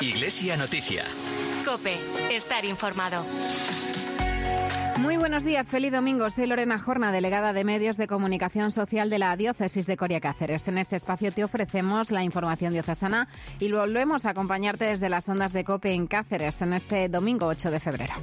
Iglesia Noticia. COPE. Estar informado. Muy buenos días, feliz domingo. Soy Lorena Jorna, delegada de Medios de Comunicación Social de la Diócesis de Coria Cáceres. En este espacio te ofrecemos la información diocesana y volvemos a acompañarte desde las ondas de COPE en Cáceres en este domingo 8 de febrero.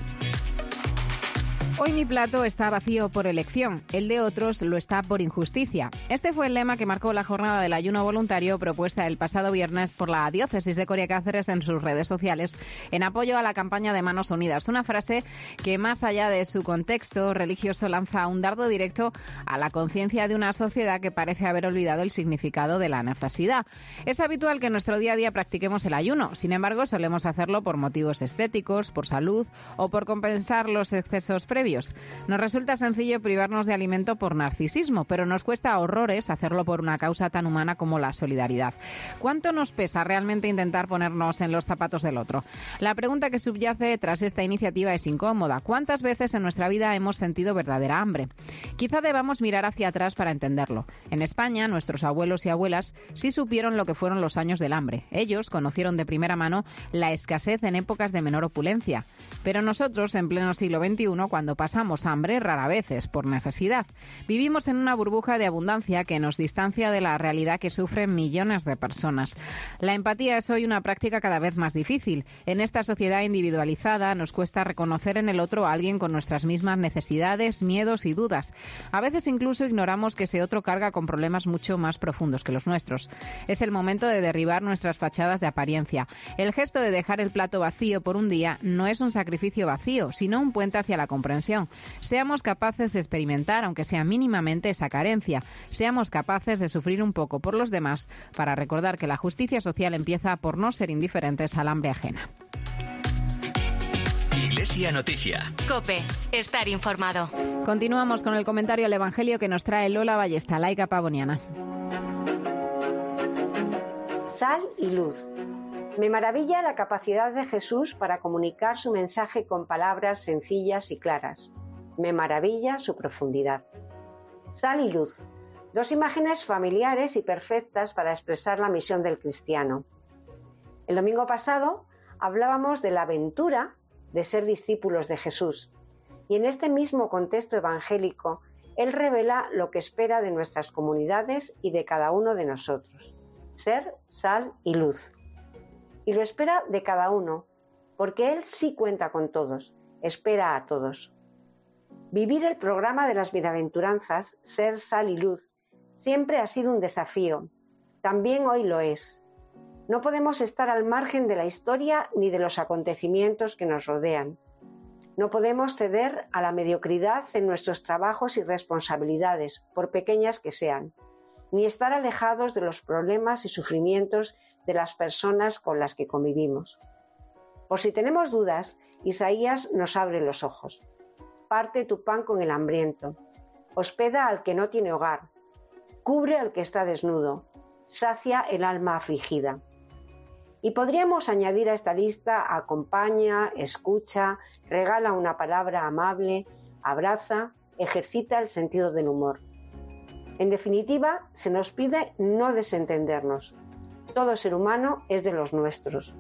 Hoy mi plato está vacío por elección, el de otros lo está por injusticia. Este fue el lema que marcó la jornada del ayuno voluntario propuesta el pasado viernes por la Diócesis de Coria Cáceres en sus redes sociales en apoyo a la campaña de Manos Unidas. Una frase que, más allá de su contexto religioso, lanza un dardo directo a la conciencia de una sociedad que parece haber olvidado el significado de la necesidad. Es habitual que en nuestro día a día practiquemos el ayuno, sin embargo solemos hacerlo por motivos estéticos, por salud o por compensar los excesos previos. Nos resulta sencillo privarnos de alimento por narcisismo, pero nos cuesta horrores hacerlo por una causa tan humana como la solidaridad. ¿Cuánto nos pesa realmente intentar ponernos en los zapatos del otro? La pregunta que subyace tras esta iniciativa es incómoda. ¿Cuántas veces en nuestra vida hemos sentido verdadera hambre? Quizá debamos mirar hacia atrás para entenderlo. En España, nuestros abuelos y abuelas sí supieron lo que fueron los años del hambre. Ellos conocieron de primera mano la escasez en épocas de menor opulencia. Pero nosotros, en pleno siglo XXI, cuando pasamos hambre, rara vez es por necesidad. Vivimos en una burbuja de abundancia que nos distancia de la realidad que sufren millones de personas. La empatía es hoy una práctica cada vez más difícil. En esta sociedad individualizada nos cuesta reconocer en el otro a alguien con nuestras mismas necesidades, miedos y dudas. A veces incluso ignoramos que ese otro carga con problemas mucho más profundos que los nuestros. Es el momento de derribar nuestras fachadas de apariencia. El gesto de dejar el plato vacío por un día no es un sacrificio vacío, sino un puente hacia la comprensión. Seamos capaces de experimentar, aunque sea mínimamente, esa carencia. Seamos capaces de sufrir un poco por los demás para recordar que la justicia social empieza por no ser indiferentes al hambre ajena. Iglesia Noticia. COPE. Estar informado. Continuamos con el comentario al Evangelio que nos trae Lola Ballesta, laica pavoniana. Sal y luz. Me maravilla la capacidad de Jesús para comunicar su mensaje con palabras sencillas y claras. Me maravilla su profundidad. Sal y luz. Dos imágenes familiares y perfectas para expresar la misión del cristiano. El domingo pasado hablábamos de la aventura de ser discípulos de Jesús. Y en este mismo contexto evangélico, Él revela lo que espera de nuestras comunidades y de cada uno de nosotros. Ser sal y luz. Y lo espera de cada uno, porque Él sí cuenta con todos, espera a todos. Vivir el programa de las bienaventuranzas, ser sal y luz, siempre ha sido un desafío, también hoy lo es. No podemos estar al margen de la historia ni de los acontecimientos que nos rodean. No podemos ceder a la mediocridad en nuestros trabajos y responsabilidades, por pequeñas que sean, ni estar alejados de los problemas y sufrimientos de las personas con las que convivimos. Por si tenemos dudas, Isaías nos abre los ojos. Parte tu pan con el hambriento, hospeda al que no tiene hogar, cubre al que está desnudo, sacia el alma afligida. Y podríamos añadir a esta lista: acompaña, escucha, regala una palabra amable, abraza, ejercita el sentido del humor. En definitiva, se nos pide no desentendernos. Todo ser humano es de los nuestros.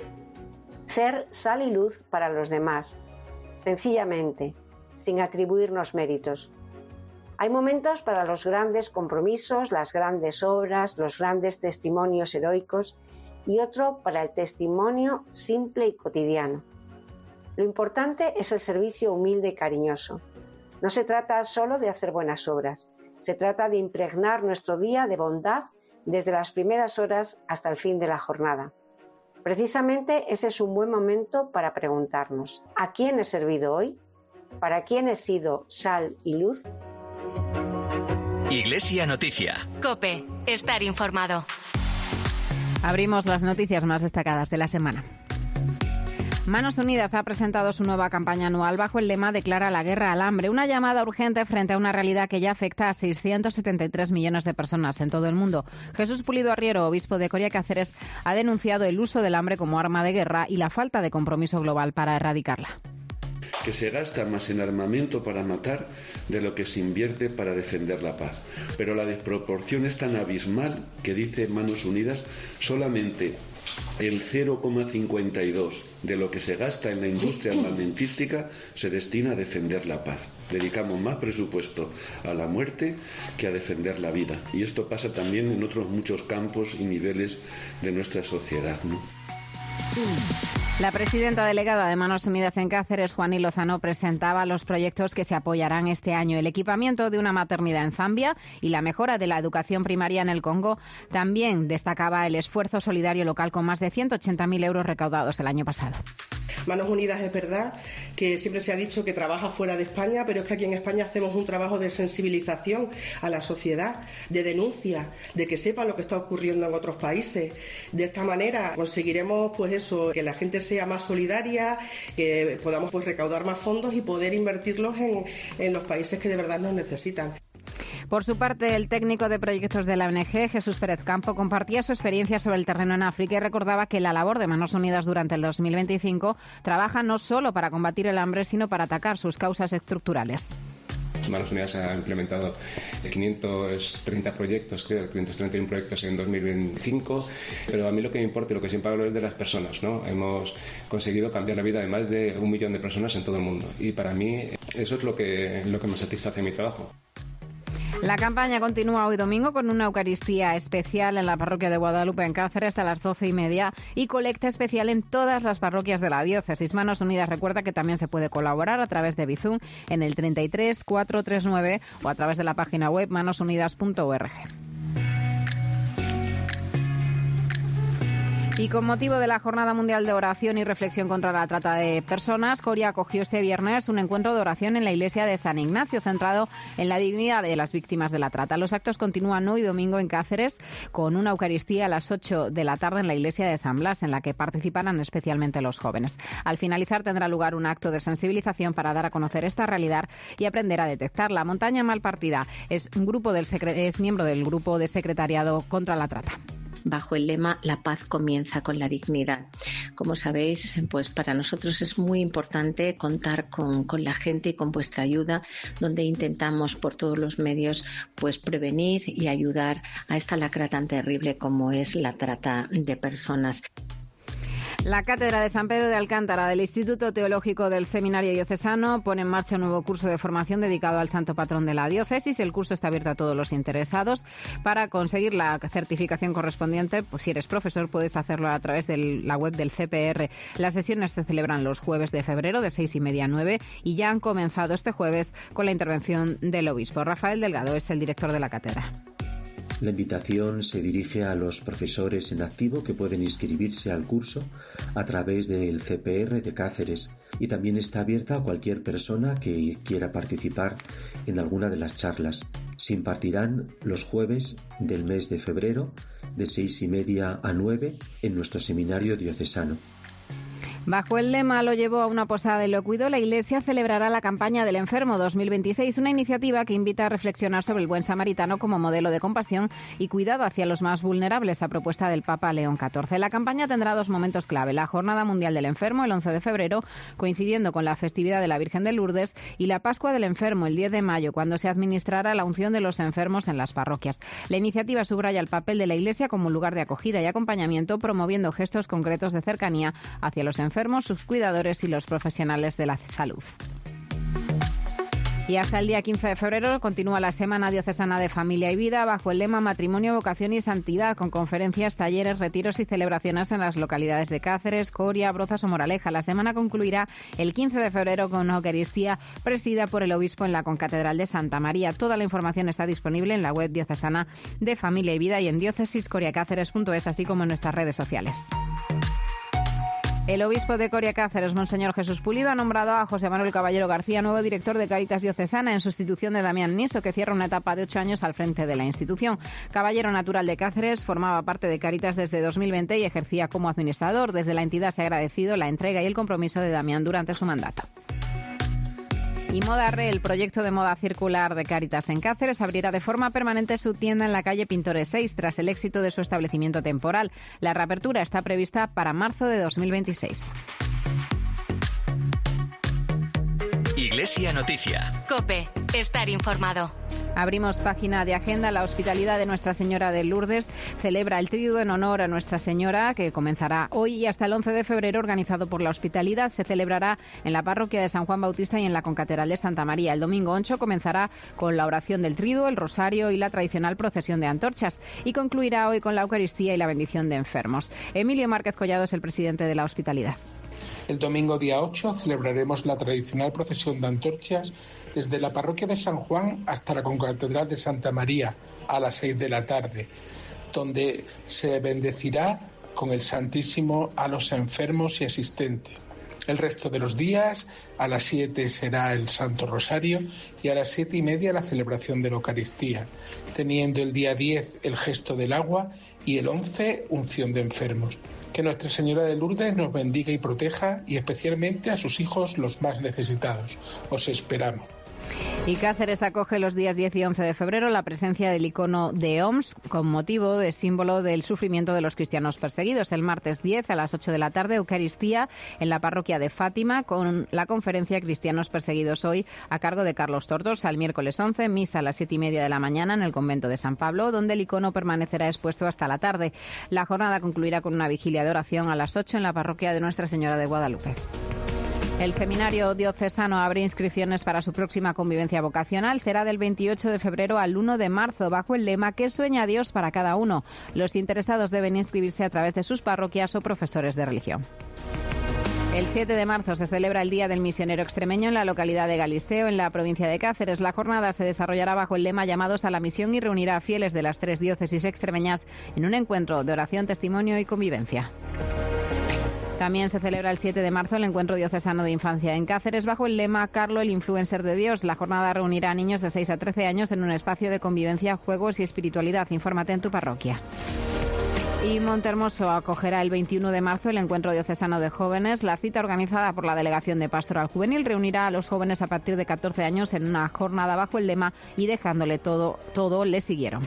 Ser sal y luz para los demás, sencillamente, sin atribuirnos méritos. Hay momentos para los grandes compromisos, las grandes obras, los grandes testimonios heroicos y otro para el testimonio simple y cotidiano. Lo importante es el servicio humilde y cariñoso. No se trata solo de hacer buenas obras, se trata de impregnar nuestro día de bondad desde las primeras horas hasta el fin de la jornada. Precisamente ese es un buen momento para preguntarnos: ¿a quién he servido hoy? ¿Para quién he sido sal y luz? Iglesia Noticia. COPE. Estar informado. Abrimos las noticias más destacadas de la semana. Manos Unidas ha presentado su nueva campaña anual bajo el lema Declara la guerra al hambre, una llamada urgente frente a una realidad que ya afecta a 673 millones de personas en todo el mundo. Jesús Pulido Arriero, obispo de Coria Cáceres, ha denunciado el uso del hambre como arma de guerra y la falta de compromiso global para erradicarla. Que se gasta más en armamento para matar de lo que se invierte para defender la paz. Pero la desproporción es tan abismal que, dice Manos Unidas, solamente el 0,52 de lo que se gasta en la industria armamentística se destina a defender la paz. Dedicamos más presupuesto a la muerte que a defender la vida. Y esto pasa también en otros muchos campos y niveles de nuestra sociedad, ¿no? La presidenta delegada de Manos Unidas en Cáceres, Juanny Lozano, presentaba los proyectos que se apoyarán este año. El equipamiento de una maternidad en Zambia y la mejora de la educación primaria en el Congo. También destacaba el esfuerzo solidario local con más de 180.000 euros recaudados el año pasado. Manos Unidas es verdad que siempre se ha dicho que trabaja fuera de España, pero es que aquí en España hacemos un trabajo de sensibilización a la sociedad, de denuncia, de que sepa lo que está ocurriendo en otros países. De esta manera conseguiremos que la gente sea más solidaria, que podamos recaudar más fondos y poder invertirlos en los países que de verdad nos necesitan. Por su parte, el técnico de proyectos de la ONG, Jesús Pérez Campo, compartía su experiencia sobre el terreno en África y recordaba que la labor de Manos Unidas durante el 2025 trabaja no solo para combatir el hambre, sino para atacar sus causas estructurales. Manos Unidas ha implementado 530 proyectos, creo, 531 proyectos en 2025, pero a mí lo que me importa y lo que siempre hablo es de las personas, ¿no? Hemos conseguido cambiar la vida de más de 1 millón de personas en todo el mundo y para mí eso es lo que me satisface en mi trabajo. La campaña continúa hoy domingo con una Eucaristía especial en la parroquia de Guadalupe en Cáceres a las 12:30 y colecta especial en todas las parroquias de la diócesis. Manos Unidas recuerda que también se puede colaborar a través de Bizum en el 33 439 o a través de la página web manosunidas.org. Y con motivo de la Jornada Mundial de Oración y Reflexión contra la Trata de Personas, Coria acogió este viernes un encuentro de oración en la iglesia de San Ignacio, centrado en la dignidad de las víctimas de la trata. Los actos continúan hoy domingo en Cáceres con una Eucaristía a las 8 de la tarde en la iglesia de San Blas, en la que participarán especialmente los jóvenes. Al finalizar tendrá lugar un acto de sensibilización para dar a conocer esta realidad y aprender a detectarla. Montaña Malpartida es miembro del grupo de secretariado contra la trata. Bajo el lema La paz comienza con la dignidad. Como sabéis, pues para nosotros es muy importante contar con la gente y con vuestra ayuda, donde intentamos por todos los medios pues prevenir y ayudar a esta lacra tan terrible como es la trata de personas. La Cátedra de San Pedro de Alcántara del Instituto Teológico del Seminario Diocesano pone en marcha un nuevo curso de formación dedicado al santo patrón de la diócesis. El curso está abierto a todos los interesados. Para conseguir la certificación correspondiente, pues si eres profesor puedes hacerlo a través de la web del CPR. Las sesiones se celebran los jueves de febrero de 6:30 a 9 y ya han comenzado este jueves con la intervención del obispo. Rafael Delgado es el director de la cátedra. La invitación se dirige a los profesores en activo que pueden inscribirse al curso a través del CPR de Cáceres y también está abierta a cualquier persona que quiera participar en alguna de las charlas. Se impartirán los jueves del mes de febrero de 6:30 a 9 en nuestro seminario diocesano. Bajo el lema Lo llevó a una posada de lo cuidó, la Iglesia celebrará la campaña del enfermo 2026, una iniciativa que invita a reflexionar sobre el buen samaritano como modelo de compasión y cuidado hacia los más vulnerables, a propuesta del Papa León XIV. La campaña tendrá 2 momentos clave: la Jornada Mundial del Enfermo, el 11 de febrero, coincidiendo con la festividad de la Virgen de Lourdes, y la Pascua del Enfermo, el 10 de mayo, cuando se administrará la unción de los enfermos en las parroquias. La iniciativa subraya el papel de la Iglesia como un lugar de acogida y acompañamiento, promoviendo gestos concretos de cercanía hacia los enfermos, sus cuidadores y los profesionales de la salud. Y hasta el día 15 de febrero continúa la Semana Diocesana de Familia y Vida bajo el lema Matrimonio, Vocación y Santidad, con conferencias, talleres, retiros y celebraciones en las localidades de Cáceres, Coria, Brozas o Moraleja. La semana concluirá el 15 de febrero con una Eucaristía presidida por el obispo en la Concatedral de Santa María. Toda la información está disponible en la web diocesana de Familia y Vida y en diocesiscoriacáceres.es, así como en nuestras redes sociales. El obispo de Coria Cáceres, Monseñor Jesús Pulido, ha nombrado a José Manuel Caballero García nuevo director de Cáritas Diocesana en sustitución de Damián Niso, que cierra una etapa de 8 años al frente de la institución. Caballero, natural de Cáceres, formaba parte de Cáritas desde 2020 y ejercía como administrador. Desde la entidad se ha agradecido la entrega y el compromiso de Damián durante su mandato. Y Modarre, el proyecto de moda circular de Cáritas en Cáceres, abrirá de forma permanente su tienda en la calle Pintores 6 tras el éxito de su establecimiento temporal. La reapertura está prevista para marzo de 2026. Iglesia Noticia. COPE. Estar informado. Abrimos página de agenda. La Hospitalidad de Nuestra Señora de Lourdes celebra el Tríduo en honor a Nuestra Señora, que comenzará hoy y hasta el 11 de febrero, organizado por la Hospitalidad. Se celebrará en la parroquia de San Juan Bautista y en la concatedral de Santa María. El domingo 8 comenzará con la oración del Tríduo, el rosario y la tradicional procesión de antorchas, y concluirá hoy con la Eucaristía y la bendición de enfermos. Emilio Márquez Collado es el presidente de la Hospitalidad. El domingo día 8 celebraremos la tradicional procesión de antorchas desde la parroquia de San Juan hasta la concatedral de Santa María a las 6 de la tarde, donde se bendecirá con el Santísimo a los enfermos y asistentes. El resto de los días, a las 7 será el Santo Rosario y a las 7:30 la celebración de la Eucaristía, teniendo el día 10 el gesto del agua y el 11 unción de enfermos. Que Nuestra Señora de Lourdes nos bendiga y proteja, y especialmente a sus hijos los más necesitados. Os esperamos. Y Cáceres acoge los días 10 y 11 de febrero la presencia del icono de Oms con motivo de símbolo del sufrimiento de los cristianos perseguidos. El martes 10 a las 8 de la tarde, Eucaristía en la parroquia de Fátima con la conferencia Cristianos Perseguidos Hoy a cargo de Carlos Tortosa. El miércoles 11, misa a las 7:30 de la mañana en el convento de San Pablo, donde el icono permanecerá expuesto hasta la tarde. La jornada concluirá con una vigilia de oración a las 8 en la parroquia de Nuestra Señora de Guadalupe. El Seminario Diocesano abre inscripciones para su próxima convivencia vocacional. Será del 28 de febrero al 1 de marzo, bajo el lema ¿Qué sueña Dios para cada uno? Los interesados deben inscribirse a través de sus parroquias o profesores de religión. El 7 de marzo se celebra el Día del Misionero Extremeño en la localidad de Galisteo, en la provincia de Cáceres. La jornada se desarrollará bajo el lema Llamados a la Misión y reunirá a fieles de las 3 diócesis extremeñas en un encuentro de oración, testimonio y convivencia. También se celebra el 7 de marzo el Encuentro Diocesano de Infancia en Cáceres bajo el lema Carlo, el influencer de Dios. La jornada reunirá a niños de 6 a 13 años en un espacio de convivencia, juegos y espiritualidad. Infórmate en tu parroquia. Y Montehermoso acogerá el 21 de marzo el Encuentro Diocesano de Jóvenes. La cita, organizada por la Delegación de Pastoral Juvenil, reunirá a los jóvenes a partir de 14 años en una jornada bajo el lema Y dejándole todo le siguieron.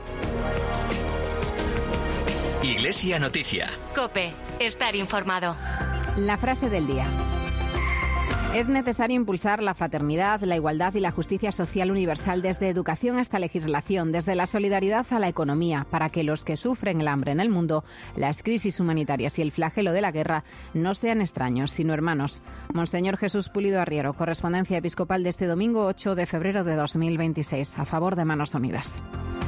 Iglesia Noticia. COPE. Estar informado. La frase del día. Es necesario impulsar la fraternidad, la igualdad y la justicia social universal desde educación hasta legislación, desde la solidaridad a la economía, para que los que sufren el hambre en el mundo, las crisis humanitarias y el flagelo de la guerra no sean extraños, sino hermanos. Monseñor Jesús Pulido Arriero, correspondencia episcopal de este domingo 8 de febrero de 2026, a favor de Manos Unidas.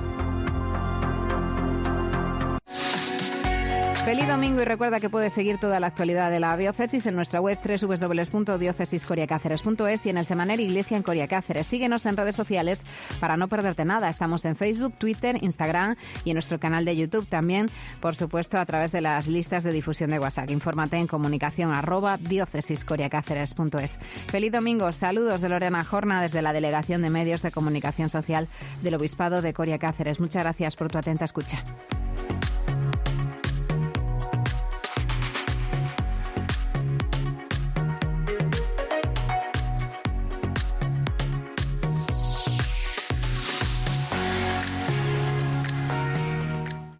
Feliz domingo y recuerda que puedes seguir toda la actualidad de la diócesis en nuestra web www.diocesiscoriacáceres.es y en el semanario Iglesia en Coria Cáceres. Síguenos en redes sociales para no perderte nada. Estamos en Facebook, Twitter, Instagram y en nuestro canal de YouTube también, por supuesto, a través de las listas de difusión de WhatsApp. Infórmate en comunicación @diocesiscoriacáceres.es. Feliz domingo. Saludos de Lorena Jorna desde la Delegación de Medios de Comunicación Social del Obispado de Coria Cáceres. Muchas gracias por tu atenta escucha.